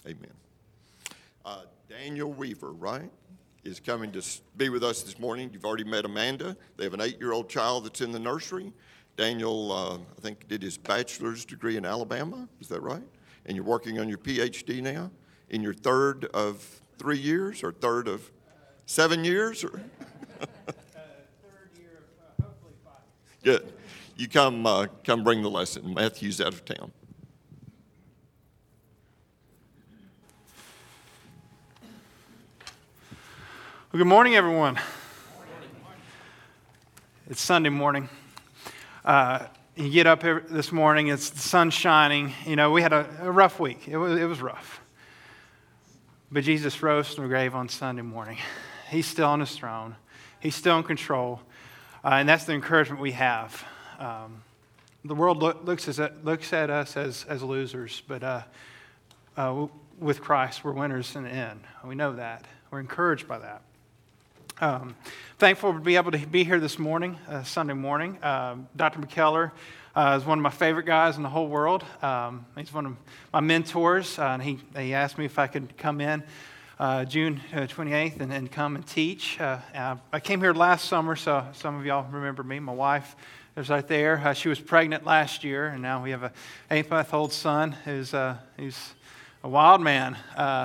Amen. Daniel Weaver, right, is coming to be with us this morning. You've already met Amanda. They have an 8-year-old child that's in the nursery. Daniel, I think, did his bachelor's degree in Alabama. Is that right? And you're working on your PhD now in your third of 3 years or third of 7 years? Or? Third year of hopefully 5. Good. You come bring the lesson. Matthew's out of town. Well, good morning, everyone. It's Sunday morning. You get up here this morning, it's the sun shining. You know, we had a rough week. It was rough. But Jesus rose from the grave on Sunday morning. He's still on his throne. He's still in control. And that's the encouragement we have. The world looks at us as losers, but with Christ, we're winners in the end. We know that. We're encouraged by that. Thankful to be able to be here this morning, Sunday morning. Dr. McKellar is one of my favorite guys in the whole world. He's one of my mentors, and he asked me if I could come in June 28th and come and teach. I came here last summer, so some of y'all remember me. My wife is right there. She was pregnant last year, and now we have an 8-month-old son who's a wild man.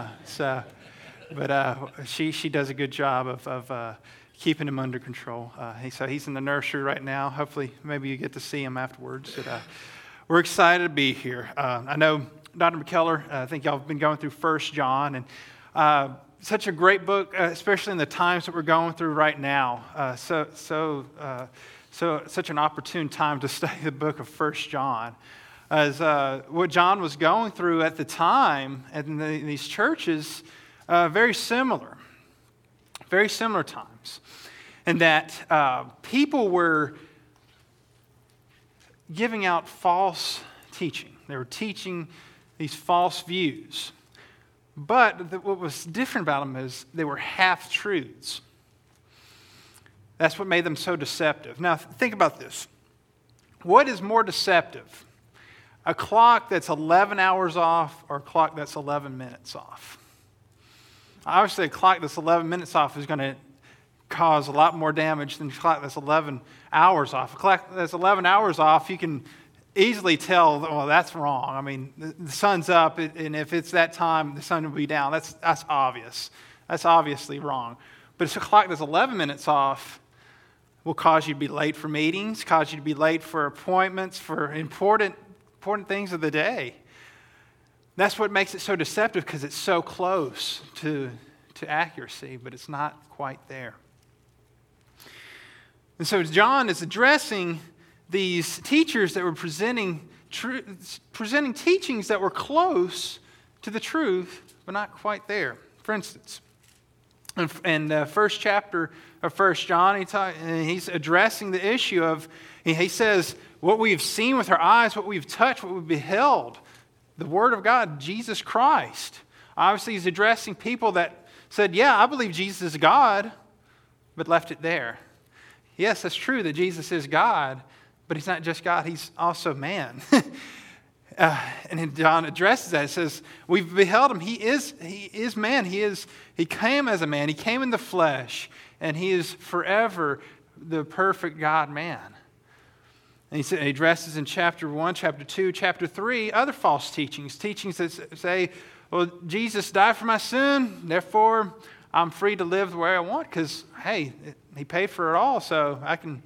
But she does a good job of keeping him under control. So he's in the nursery right now. Hopefully, maybe you get to see him afterwards. But, we're excited to be here. I know Dr. McKellar, I think y'all have been going through 1 John. And such a great book, especially in the times that we're going through right now. Such an opportune time to study the book of 1 John. As what John was going through at the time in these churches, very similar times, and that people were giving out false teaching. They were teaching these false views. But what was different about them is they were half-truths. That's what made them so deceptive. Now, think about this. What is more deceptive? A clock that's 11 hours off or a clock that's 11 minutes off? Obviously, a clock that's 11 minutes off is going to cause a lot more damage than a clock that's 11 hours off. A clock that's 11 hours off, you can easily tell, well, that's wrong. I mean, the sun's up, and if it's that time, the sun will be down. That's obvious. That's obviously wrong. But it's a clock that's 11 minutes off will cause you to be late for meetings, cause you to be late for appointments, for important things of the day. That's what makes it so deceptive, because it's so close to accuracy, but it's not quite there. And so John is addressing these teachers that were presenting teachings that were close to the truth, but not quite there. For instance, in the first chapter of 1 John, he's addressing the issue of, he says, what we've seen with our eyes, what we've touched, what we've beheld, the Word of God, Jesus Christ. Obviously, he's addressing people that said, yeah, I believe Jesus is God, but left it there. Yes, that's true that Jesus is God, but he's not just God, he's also man. And John addresses that. It says, we've beheld him. He is man. He came as a man. He came in the flesh, and he is forever the perfect God-man. And he addresses in chapter 1, chapter 2, chapter 3, other false teachings that say, well, Jesus died for my sin, therefore I'm free to live the way I want because, hey, he paid for it all, so I can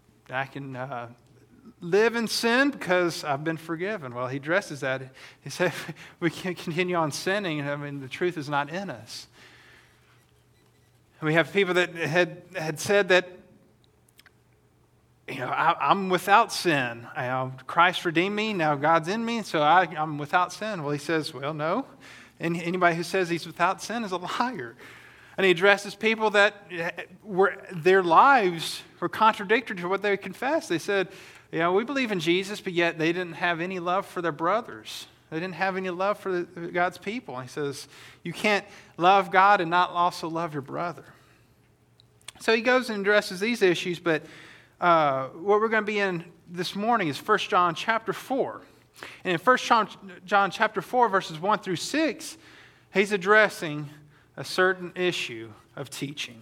live in sin because I've been forgiven. Well, he addresses that. He said we can't continue on sinning. I mean, the truth is not in us. And we have people that had said that, you know, I'm without sin. Christ redeemed me. Now God's in me, so I'm without sin. Well, he says, well, no. And anybody who says he's without sin is a liar. And he addresses people that their lives were contradictory to what they confessed. They said, you know, we believe in Jesus, but yet they didn't have any love for their brothers. They didn't have any love for God's people. And he says, you can't love God and not also love your brother. So he goes and addresses these issues, but what we're going to be in this morning is 1 John chapter 4. And in 1 John chapter 4, verses 1 through 6, he's addressing a certain issue of teaching.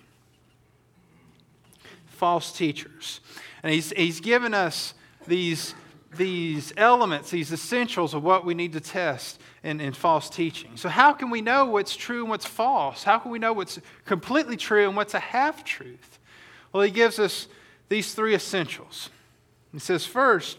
False teachers. And he's given us these elements, these essentials of what we need to test in false teaching. So how can we know what's true and what's false? How can we know what's completely true and what's a half-truth? Well, he gives us these three essentials. He says first,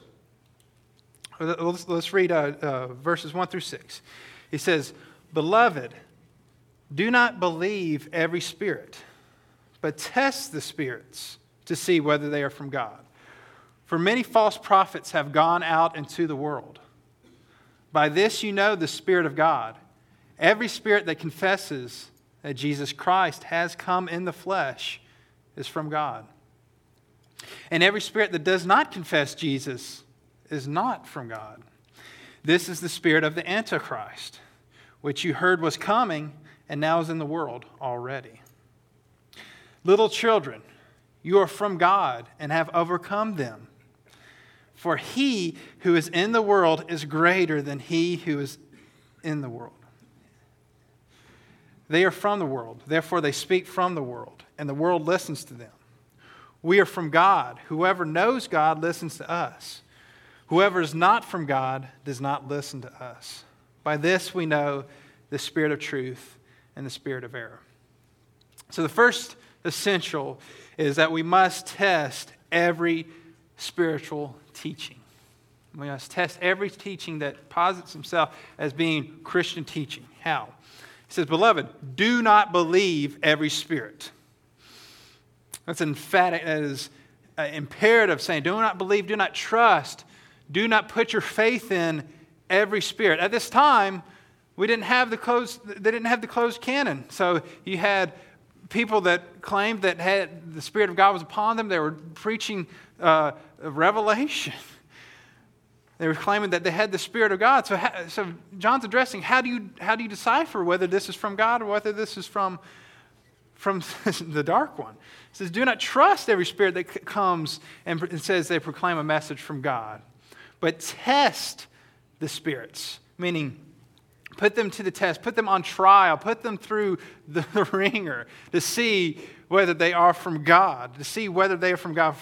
let's read verses 1 through 6. He says, "Beloved, do not believe every spirit, but test the spirits to see whether they are from God. For many false prophets have gone out into the world. By this you know the Spirit of God. Every spirit that confesses that Jesus Christ has come in the flesh is from God. And every spirit that does not confess Jesus is not from God. This is the spirit of the Antichrist, which you heard was coming and now is in the world already. Little children, you are from God and have overcome them. For he who is in the world is greater than he who is in the world. They are from the world, therefore they speak from the world, and the world listens to them. We are from God. Whoever knows God listens to us. Whoever is not from God does not listen to us. By this we know the spirit of truth and the spirit of error." So the first essential is that we must test every spiritual teaching. We must test every teaching that posits himself as being Christian teaching. How? He says, "Beloved, do not believe every spirit." That's emphatic. That is imperative, saying, do not believe, do not trust, do not put your faith in every spirit. At this time, they didn't have the closed canon. So you had people that claimed that had the Spirit of God was upon them. They were preaching revelation. They were claiming that they had the Spirit of God. So John's addressing, how do you decipher whether this is from God or whether this is from the dark one? He says, do not trust every spirit that comes and says they proclaim a message from God, but test the spirits, meaning put them to the test, put them on trial, put them through the ringer to see whether they are from God, to see whether they are from God.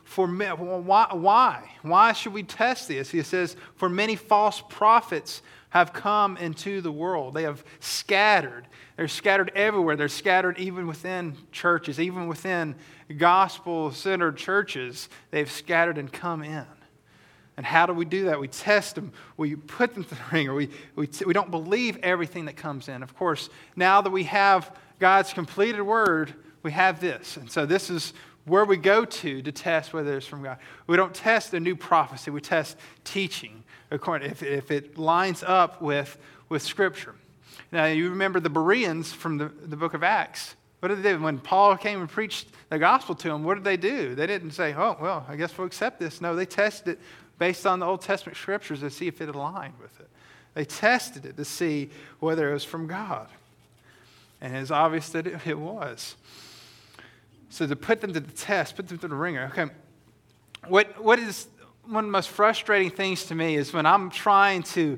Why? Why should we test this? He says, for many false prophets have come into the world. They have scattered. They're scattered everywhere. They're scattered even within churches, even within gospel-centered churches. They've scattered and come in. And how do we do that? We test them. We put them through the ringer. We don't believe everything that comes in. Of course, now that we have God's completed word, we have this. And so this is where we go to test whether it's from God. We don't test a new prophecy. We test teaching, according if it lines up with Scripture. Now, you remember the Bereans from the book of Acts. What did they do? When Paul came and preached the gospel to them, what did they do? They didn't say, oh, well, I guess we'll accept this. No, they tested it based on the Old Testament Scriptures to see if it aligned with it. They tested it to see whether it was from God. And it's obvious that it was. So to put them to the test, put them to the ringer. Okay, what is one of the most frustrating things to me is when I'm trying to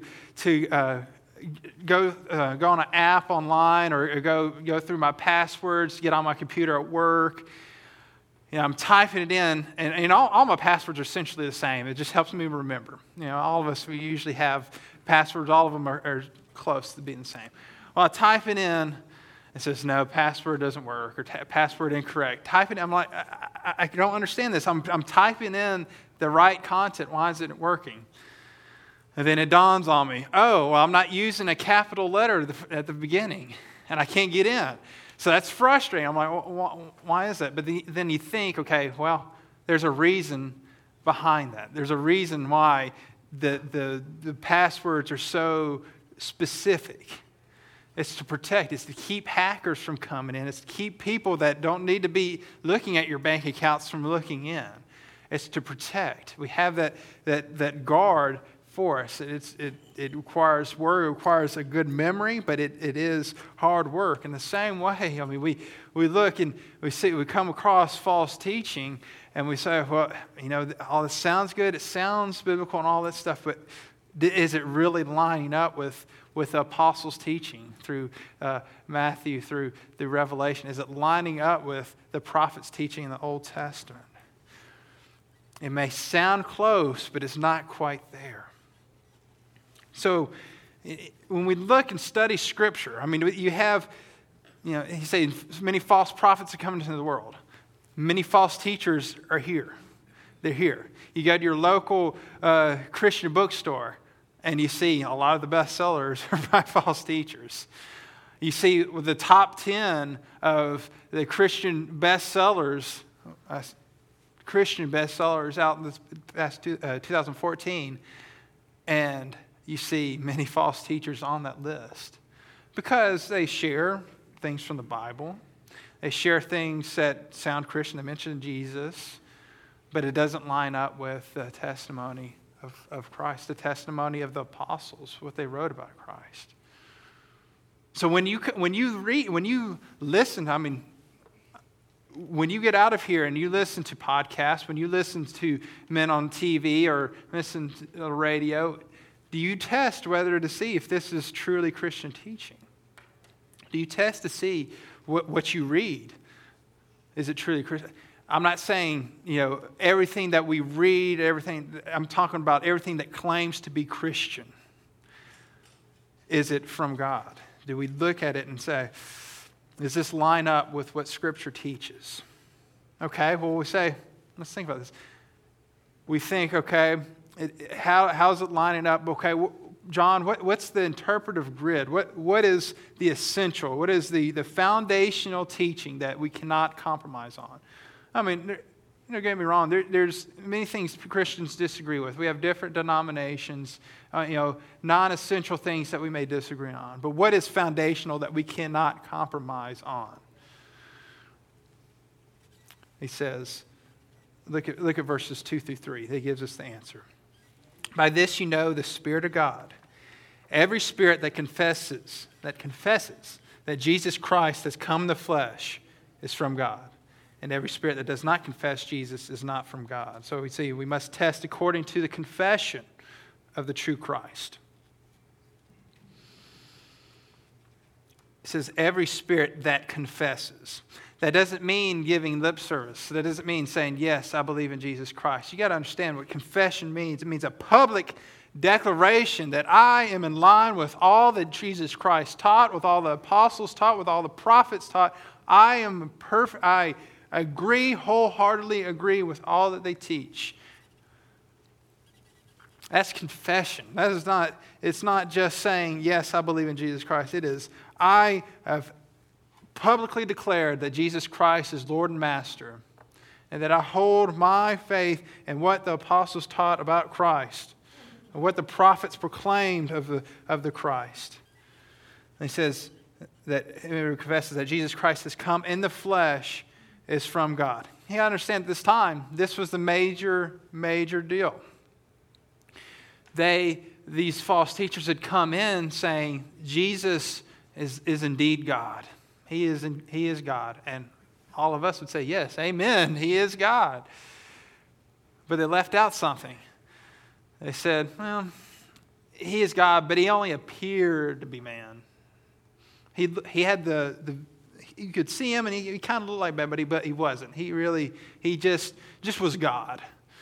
go on an app online or go through my passwords, get on my computer at work. You know, I'm typing it in, and all my passwords are essentially the same. It just helps me remember. You know, all of us, we usually have passwords. All of them are close to being the same. Well, I type it in. It says, no, password doesn't work, or password incorrect. Typing, I'm like, I don't understand this. I'm typing in the right content. Why isn't it working? And then it dawns on me, oh, well, I'm not using a capital letter at the beginning, and I can't get in. So that's frustrating. I'm like, well, why is that? But then you think, okay, well, there's a reason behind that. There's a reason why the passwords are so specific. It's to protect. It's to keep hackers from coming in. It's to keep people that don't need to be looking at your bank accounts from looking in. It's to protect. We have that guard for us. It requires work. It requires a good memory, but it is hard work. In the same way, I mean, we look and we come across false teaching, and we say, well, you know, all this sounds good. It sounds biblical and all that stuff, but is it really lining up with the apostles' teaching through Matthew, through the Revelation? Is it lining up with the prophet's teaching in the Old Testament? It may sound close, but it's not quite there. So when we look and study Scripture, I mean, you have, he said, many false prophets are coming into the world. Many false teachers are here. They're here. You go to your local Christian bookstore, and you see a lot of the bestsellers are by false teachers. You see the top 10 of the Christian bestsellers out in this past 2014, and you see many false teachers on that list because they share things from the Bible. They share things that sound Christian. They mention Jesus, but it doesn't line up with the testimony of Christ, the testimony of the apostles, what they wrote about Christ. So when you listen, I mean, when you get out of here and you listen to podcasts, when you listen to men on TV or listen to the radio, do you test whether to see if this is truly Christian teaching? Do you test to see what you read? Is it truly Christian? I'm not saying, everything that we read, I'm talking about everything that claims to be Christian. Is it from God? Do we look at it and say, does this line up with what Scripture teaches? Okay, well, we say, let's think about this. We think, okay, how's it lining up? Okay, John, what's the interpretive grid? What is the essential? What is the foundational teaching that we cannot compromise on? I mean, don't get me wrong, there's many things Christians disagree with. We have different denominations, non-essential things that we may disagree on. But what is foundational that we cannot compromise on? He says, look at verses 2 through 3. He gives us the answer. By this you know the Spirit of God. Every spirit that confesses that Jesus Christ has come in the flesh is from God. And every spirit that does not confess Jesus is not from God. So we see we must test according to the confession of the true Christ. It says every spirit that confesses. That doesn't mean giving lip service. That doesn't mean saying, yes, I believe in Jesus Christ. You got to understand what confession means. It means a public declaration that I am in line with all that Jesus Christ taught, with all the apostles taught, with all the prophets taught. I am perfect. I wholeheartedly agree with all that they teach. That's confession. It's not just saying, yes, I believe in Jesus Christ. It is, I have publicly declared that Jesus Christ is Lord and Master, and that I hold my faith in what the apostles taught about Christ, and what the prophets proclaimed of the Christ. And he says that he confesses that Jesus Christ has come in the flesh is from God. You understand at this time, this was the major deal. These false teachers had come in saying, Jesus is indeed God. He is God. And all of us would say, yes, amen, He is God. But they left out something. They said, well, He is God, but He only appeared to be man. He had you could see Him, and he kind of looked like man, but he wasn't. He just was God.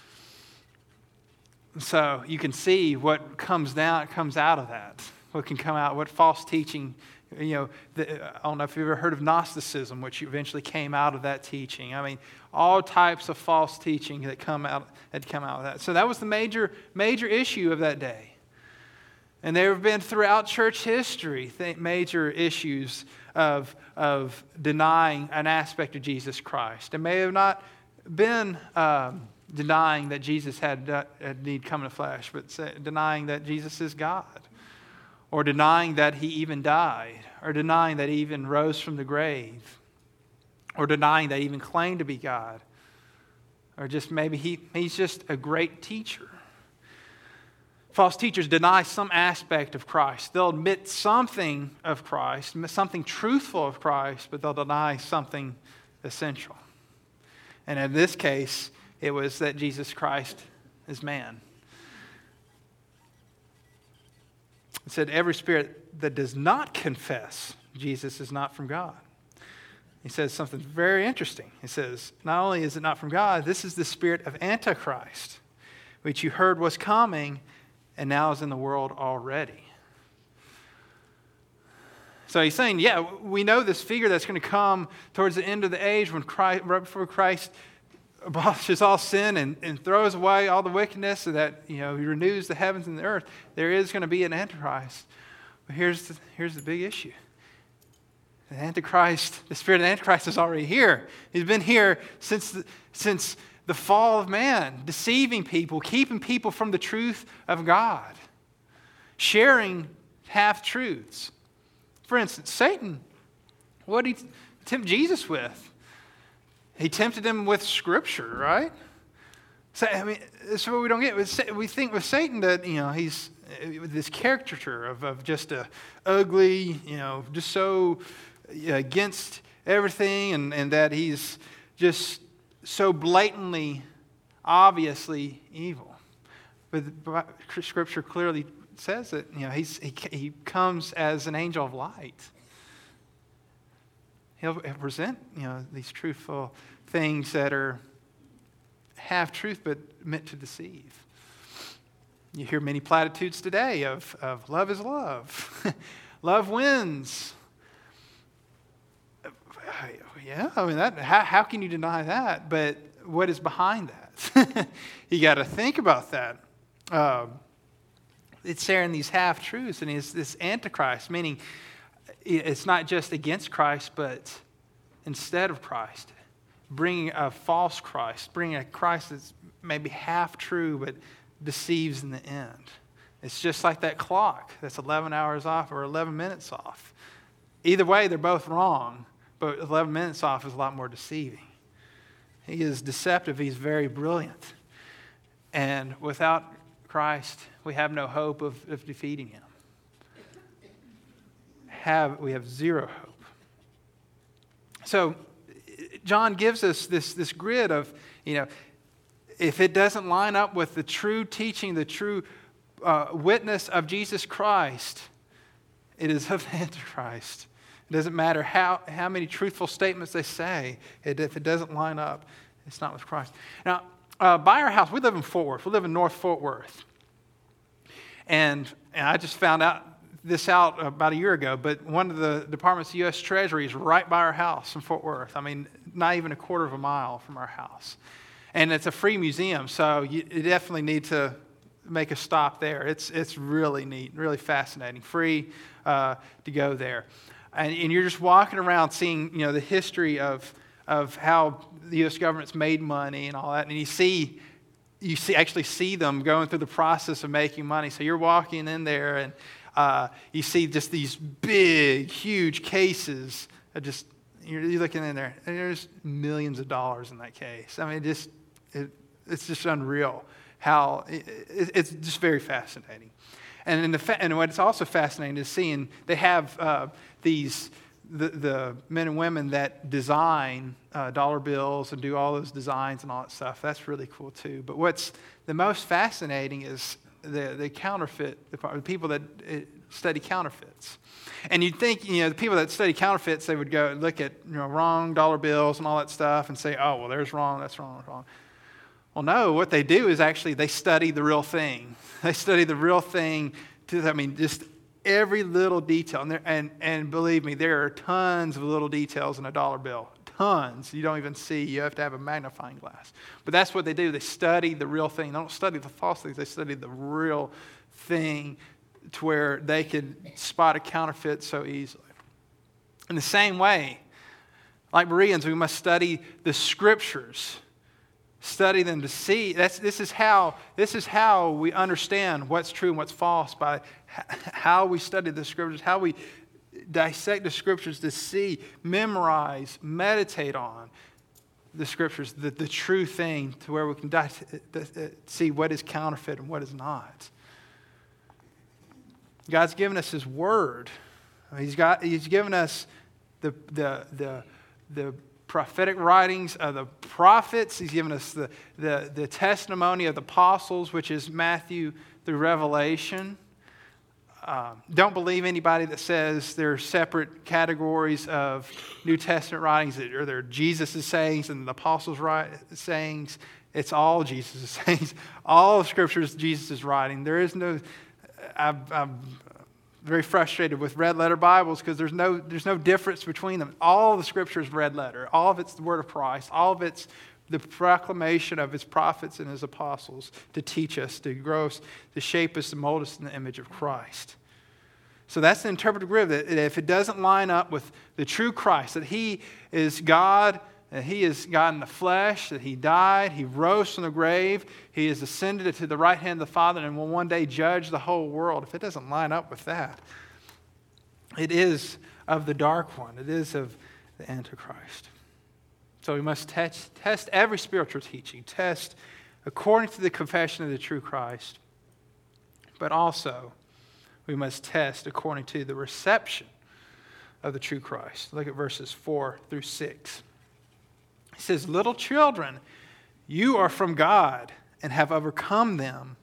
So you can see what comes out of that. What can come out, what false teaching, I don't know if you've ever heard of Gnosticism, which eventually came out of that teaching. I mean, all types of false teaching that had come out of that. So that was the major issue of that day. And there have been throughout church history major issues of denying an aspect of Jesus Christ. It may have not been denying that Jesus had need come in the flesh, but denying that Jesus is God, or denying that He even died, or denying that He even rose from the grave, or denying that He even claimed to be God, or just maybe He's just a great teacher. False teachers deny some aspect of Christ. They'll admit something of Christ, something truthful of Christ, but they'll deny something essential. And in this case, it was that Jesus Christ is man. It said, every spirit that does not confess Jesus is not from God. He says something very interesting. He says, not only is it not from God, this is the spirit of Antichrist, which you heard was coming and now is in the world already. So he's saying, yeah, we know this figure that's going to come towards the end of the age when Christ, right before Christ abolishes all sin and throws away all the wickedness so that, he renews the heavens and the earth. There is going to be an Antichrist. But here's the big issue. The Antichrist, the spirit of the Antichrist is already here. He's been here since the fall of man, deceiving people, keeping people from the truth of God, sharing half-truths. For instance, Satan, what did he tempt Jesus with? He tempted him with Scripture, right? So, that's what we don't get. We think with Satan that, he's this caricature of just a ugly, just so against everything, and that he's just so blatantly, obviously evil. But Scripture clearly says that he comes as an angel of light. He'll present these truthful things that are half truth but meant to deceive. You hear many platitudes today of love is love, love wins. Yeah, how can you deny that? But what is behind that? You got to think about that. It's sharing these half-truths, and it's this Antichrist, meaning it's not just against Christ, but instead of Christ. Bringing a false Christ, bringing a Christ that's maybe half true, but deceives in the end. It's just like that clock that's 11 hours off or 11 minutes off. Either way, they're both wrong, but 11 minutes off is a lot more deceiving. He is deceptive. He's very brilliant. And without Christ, we have no hope of defeating him. We have zero hope. So John gives us this grid of, if it doesn't line up with the true teaching, the true witness of Jesus Christ, it is of Antichrist. It doesn't matter how many truthful statements they say. If it doesn't line up, it's not with Christ. Now, by our house, we live in Fort Worth. We live in North Fort Worth. And I just found out about a year ago, but one of the departments of U.S. Treasury is right by our house in Fort Worth. Not even a quarter of a mile from our house. And it's a free museum, so you definitely need to make a stop there. It's really neat, really fascinating, free to go there. And you're just walking around seeing, the history of how the U.S. government's made money and all that, and you actually see them going through the process of making money. So you're walking in there, and you see just these big, huge cases of just, you're looking in there, and there's millions of dollars in that case. It's just unreal how it's just very fascinating. And what's also fascinating is seeing they have the men and women that design dollar bills and do all those designs and all that stuff. That's really cool too. But what's the most fascinating is the counterfeit, the people that study counterfeits. And you'd think, the people that study counterfeits, they would go and look at wrong dollar bills and all that stuff and say, oh, well, there's wrong, that's wrong, that's wrong. Well, no, what they do is actually they study the real thing. They study the real thing just every little detail. And believe me, there are tons of little details in a dollar bill. Tons you don't even see. You have to have a magnifying glass. But that's what they do. They study the real thing. They don't study the false things. They study the real thing to where they could spot a counterfeit so easily. In the same way, like Bereans, we must study the Scriptures. Study them to see. This is how we understand what's true and what's false, by how we study the Scriptures, how we dissect the Scriptures to see, memorize, meditate on the Scriptures, the true thing, to where we can see what is counterfeit and what is not. God's given us His Word. He's given us the prophetic writings of the prophets. He's given us the testimony of the apostles, which is Matthew through Revelation. don't believe anybody that says there are separate categories of New Testament writings, or they're Jesus' sayings and the apostles' sayings. It's all Jesus' sayings. All of Scripture is Jesus' writing. There is no... I'm very frustrated with red letter Bibles because there's no difference between them. All of the Scripture is red letter. All of it's the word of Christ. All of it's the proclamation of his prophets and his apostles to teach us, to grow us, to shape us, to mold us in the image of Christ. So that's the interpretive grid, that if it doesn't line up with the true Christ, that he is God, that he is God in the flesh, that he died, he rose from the grave, he is ascended to the right hand of the Father and will one day judge the whole world. If it doesn't line up with that, it is of the dark one. It is of the Antichrist. So we must test every spiritual teaching, test according to the confession of the true Christ, but also we must test according to the reception of the true Christ. Look at verses 4 through 6. He says, "Little children, you are from God and have overcome them."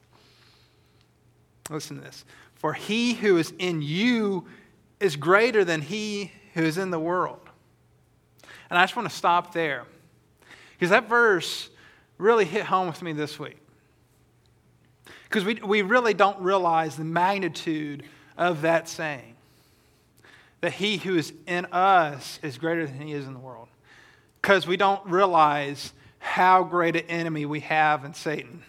Listen to this. "For he who is in you is greater than he who is in the world." And I just want to stop there, because that verse really hit home with me this week. Because we really don't realize the magnitude of that saying, that he who is in us is greater than he is in the world. Because we don't realize how great an enemy we have in Satan.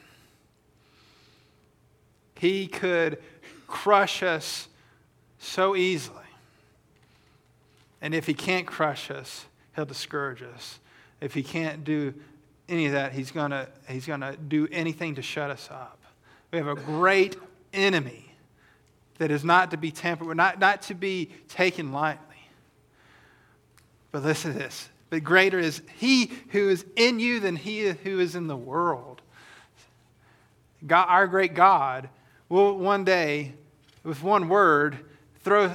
He could crush us so easily. And if he can't crush us, he'll discourage us. If he can't do any of that, he's gonna do anything to shut us up. We have a great enemy that is not to be tampered with, not to be taken lightly. But listen to this. But greater is he who is in you than he who is in the world. God, our great God, will one day, with one word, throw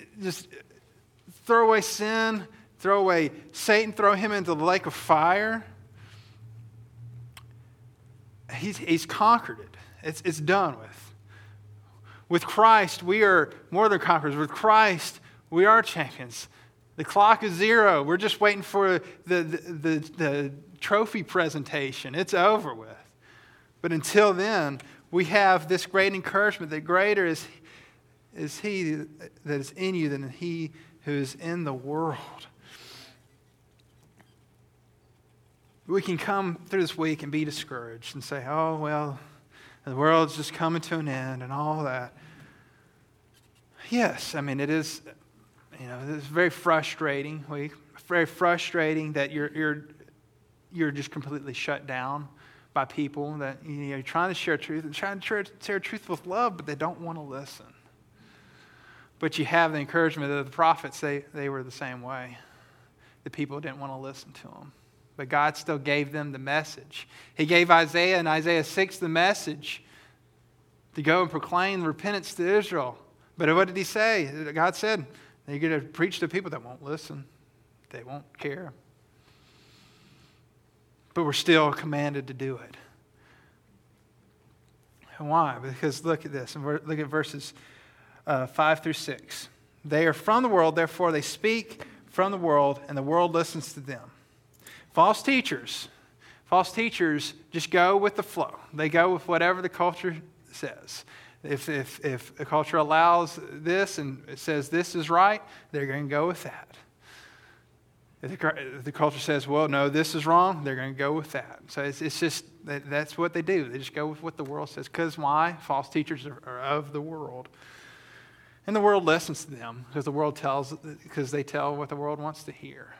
away sin, throw away Satan, throw him into the lake of fire. He's conquered it. It's done with. With Christ, we are more than conquerors. With Christ, we are champions. The clock is zero. We're just waiting for the trophy presentation. It's over with. But until then, we have this great encouragement that greater is he that is in you than he who is in the world. We can come through this week and be discouraged and say, oh, well, the world's just coming to an end and all that. Yes, I mean, it is, it's very frustrating. Very frustrating that you're just completely shut down by people that you're trying to share truth and trying to share truth with love, but they don't want to listen. But you have the encouragement of the prophets. They were the same way. The people didn't want to listen to them. But God still gave them the message. He gave Isaiah in Isaiah 6 the message to go and proclaim repentance to Israel. But what did he say? God said, you're going to preach to people that won't listen. They won't care. But we're still commanded to do it. And why? Because look at this. Look at verses 5 through 6. They are from the world, therefore they speak from the world, and the world listens to them. False teachers just go with the flow. They go with whatever the culture says. If the culture allows this and it says this is right, they're going to go with that. If the culture says, well, no, this is wrong, they're going to go with that. So it's just, that's what they do. They just go with what the world says. Because why? False teachers are of the world. And the world listens to them because they tell what the world wants to hear.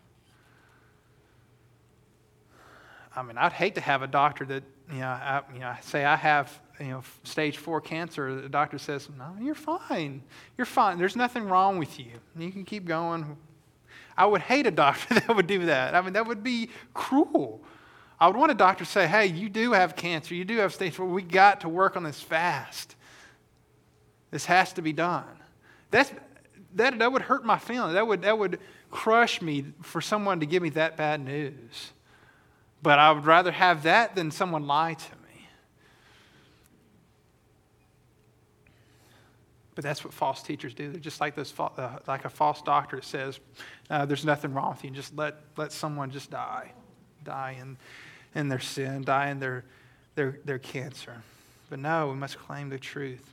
I mean, I'd hate to have a doctor that, say I have, stage 4 cancer. The doctor says, no, you're fine. You're fine. There's nothing wrong with you. You can keep going. I would hate a doctor that would do that. I mean, that would be cruel. I would want a doctor to say, hey, you do have cancer. You do have stage 4. We got to work on this fast. This has to be done. That would hurt my feelings. That would crush me for someone to give me that bad news. But I would rather have that than someone lie to me. But that's what false teachers do. They're just like like a false doctor that says, there's nothing wrong with you. Just let someone just die in their sin, die in their cancer. But no, we must claim the truth.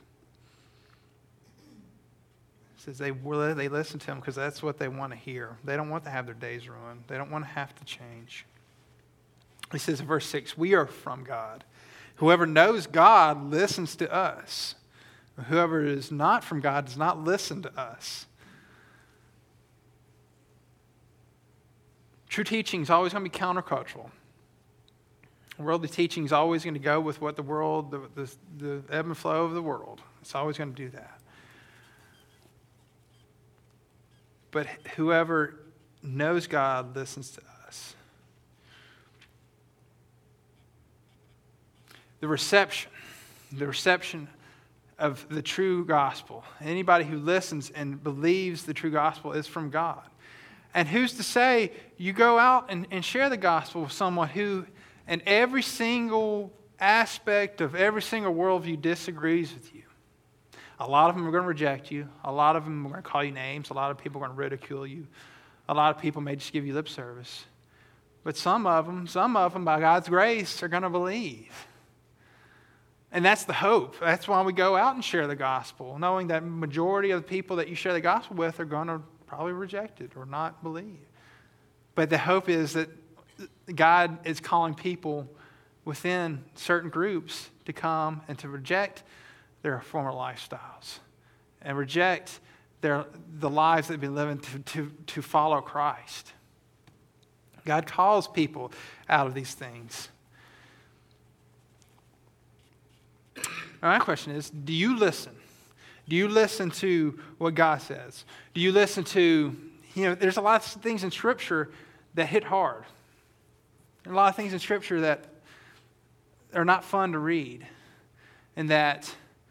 It says they listen to him because that's what they want to hear. They don't want to have their days ruined. They don't want to have to change. He says in verse 6, we are from God. Whoever knows God listens to us. Whoever is not from God does not listen to us. True teaching is always going to be countercultural. Worldly teaching is always going to go with what the world, the ebb and flow of the world. It's always going to do that. But whoever knows God listens to us. The reception of the true gospel. Anybody who listens and believes the true gospel is from God. And who's to say you go out and share the gospel with someone who, in every single aspect of every single worldview, disagrees with you? A lot of them are going to reject you. A lot of them are going to call you names. A lot of people are going to ridicule you. A lot of people may just give you lip service. But some of them, by God's grace, are going to believe. And that's the hope. That's why we go out and share the gospel, knowing that majority of the people that you share the gospel with are going to probably reject it or not believe. But the hope is that God is calling people within certain groups to come and to reject their former lifestyles and reject the lives they've been living to follow Christ. God calls people out of these things. My question is, do you listen? Do you listen to what God says? Do you listen to, there's a lot of things in Scripture that hit hard. There are a lot of things in Scripture that are not fun to read. And that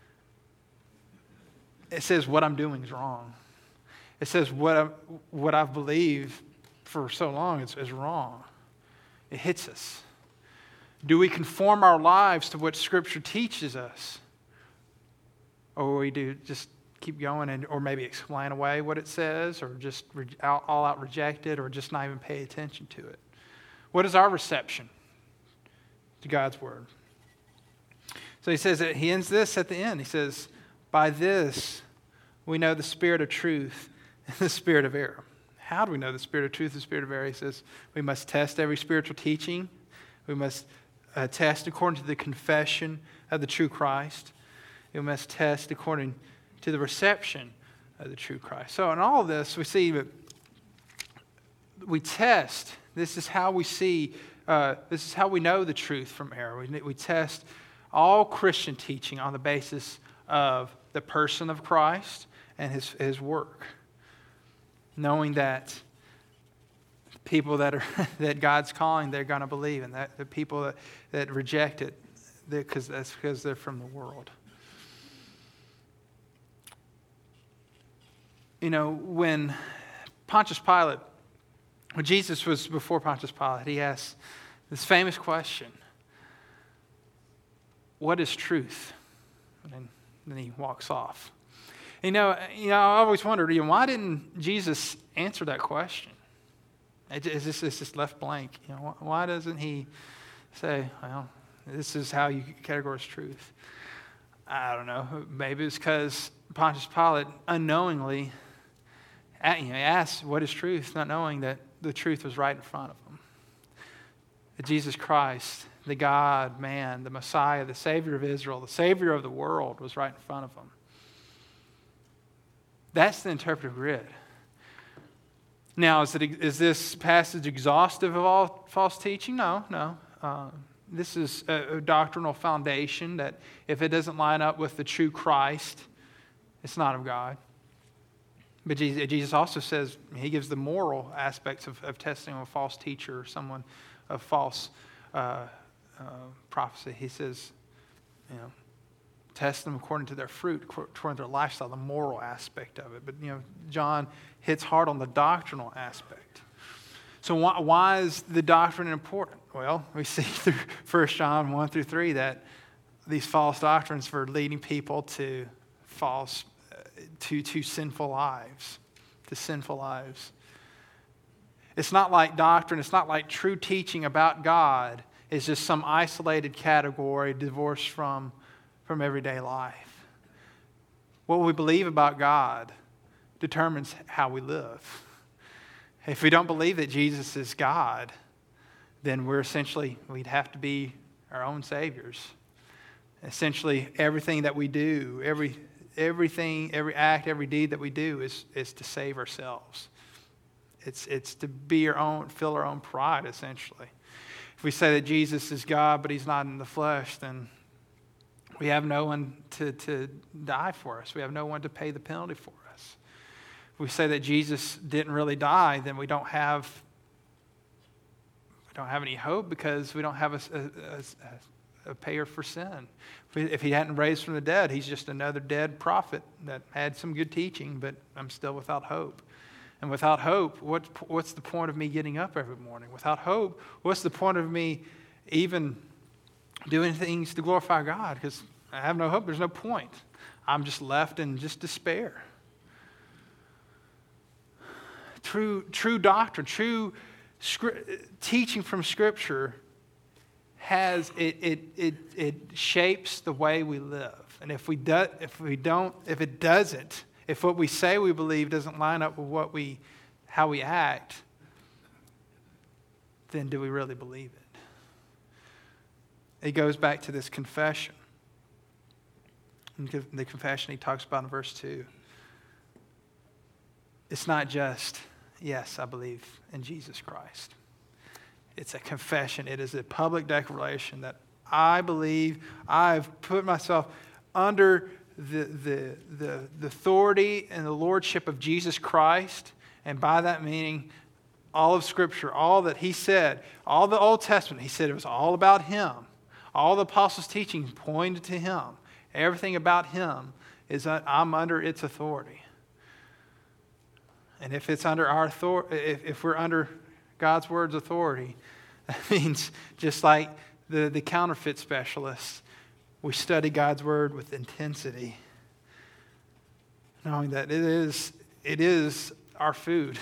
it says what I'm doing is wrong. It says what I've believed for so long is wrong. It hits us. Do we conform our lives to what Scripture teaches us? Or we do just keep going or maybe explain away what it says or just all out reject it or just not even pay attention to it? What is our reception to God's Word? So he says that he ends this at the end. He says, by this we know the spirit of truth and the spirit of error. How do we know the spirit of truth and the spirit of error? He says we must test every spiritual teaching. We must test according to the confession of the true Christ. We must test according to the reception of the true Christ. So in all of this, we see that we test. This is how we see, this is how we know the truth from error. We test all Christian teaching on the basis of the person of Christ and his work. Knowing that people that God's calling, they're going to believe, and that the people that reject it, because they're from the world. When Jesus was before Pontius Pilate, he asked this famous question, what is truth? And then he walks off. I always wondered, why didn't Jesus answer that question? It's just left blank. Why doesn't he say, well, this is how you categorize truth? I don't know. Maybe it's because Pontius Pilate unknowingly asked, what is truth? Not knowing that the truth was right in front of him. That Jesus Christ, the God, man, the Messiah, the Savior of Israel, the Savior of the world was right in front of him. That's the interpretive grid. Now, is this passage exhaustive of all false teaching? No. This is a doctrinal foundation that if it doesn't line up with the true Christ, it's not of God. But Jesus also says, he gives the moral aspects of testing a false teacher or someone of false prophecy. He says, test them according to their fruit, according to their lifestyle, the moral aspect of it. But, John hits hard on the doctrinal aspect. So why is the doctrine important? Well, we see through 1 John 1 through 3 that these false doctrines were leading people to false to sinful lives. To sinful lives. It's not like doctrine, it's not like true teaching about God is just some isolated category divorced from everyday life. What we believe about God determines how we live. If we don't believe that Jesus is God, then we'd have to be our own saviors. Essentially, everything that we do, every act, every deed that we do is to save ourselves. It's to be fill our own pride, essentially. If we say that Jesus is God, but he's not in the flesh, then we have no one to die for us. We have no one to pay the penalty for us. If we say that Jesus didn't really die, then we don't have any hope because we don't have a payer for sin. If he hadn't raised from the dead, he's just another dead prophet that had some good teaching, but I'm still without hope. And without hope, what's the point of me getting up every morning? Without hope, what's the point of me even doing things to glorify God? Because I have no hope. There's no point. I'm just left in just despair. True doctrine, true teaching from Scripture it shapes the way we live. And if what we say we believe doesn't line up with how we act, then do we really believe it? It goes back to this confession. In the confession he talks about in verse 2. It's not just, yes, I believe in Jesus Christ. It's a confession. It is a public declaration that I believe I've put myself under the authority and the lordship of Jesus Christ. And by that meaning, all of Scripture, all that he said, all the Old Testament, he said it was all about him. All the apostles' teaching pointed to him. Everything about him is that I'm under its authority. And if it's under our authority, if we're under God's word's authority, that means just like the counterfeit specialists, we study God's word with intensity, knowing that it is our food.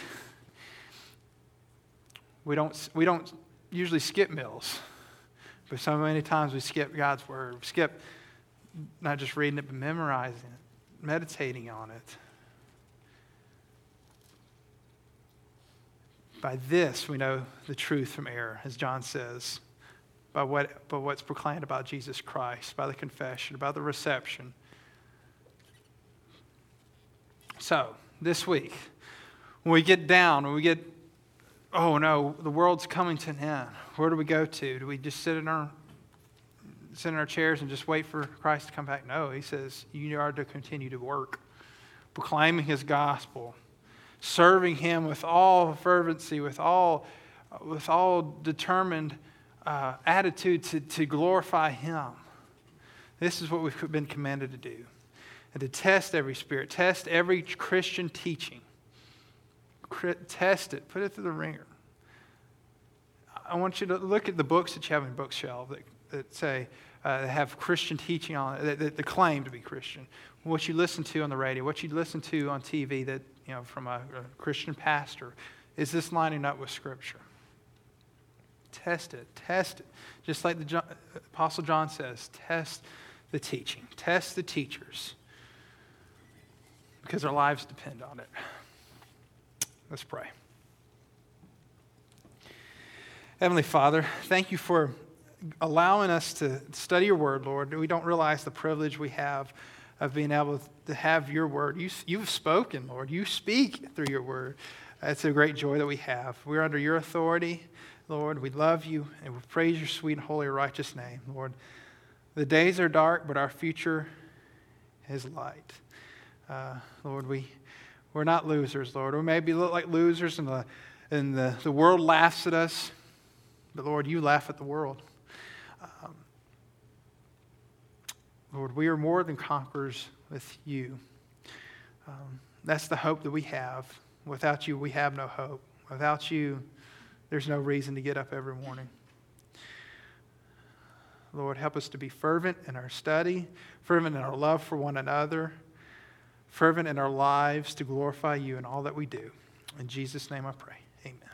We don't usually skip meals, but so many times we skip God's word. We skip not just reading it, but memorizing it, meditating on it. By this we know the truth from error, as John says, by what's proclaimed about Jesus Christ, by the confession, by the reception. So, this week, when we get down, oh no, the world's coming to an end, where do we go to? Do we just sit in our chairs and just wait for Christ to come back? No, he says you are to continue to work, proclaiming his gospel, serving him with all fervency, with all determined attitude to glorify him. This is what we've been commanded to do. And to test every spirit, test every Christian teaching. Test it, put it through the ringer. I want you to look at the books that you have in your bookshelf that say, that have Christian teaching on it, that claim to be Christian. What you listen to on the radio, what you listen to on TV that, from a Christian pastor. Is this lining up with Scripture? Test it. Just like the Apostle John says, test the teaching. Test the teachers. Because our lives depend on it. Let's pray. Heavenly Father, thank you for allowing us to study your word, Lord. We don't realize the privilege we have of being able to have your word. You've spoken, Lord. You speak through your word. That's a great joy that we have. We're under your authority, Lord. We love you, and we praise your sweet and holy righteous name, Lord. The days are dark, but our future is light. Lord, we're not losers, Lord. We maybe look like losers, and the world laughs at us, but Lord, you laugh at the world. Lord, we are more than conquerors with you. That's the hope that we have. Without you, we have no hope. Without you, there's no reason to get up every morning. Lord, help us to be fervent in our study, fervent in our love for one another, fervent in our lives to glorify you in all that we do. In Jesus' name I pray. Amen.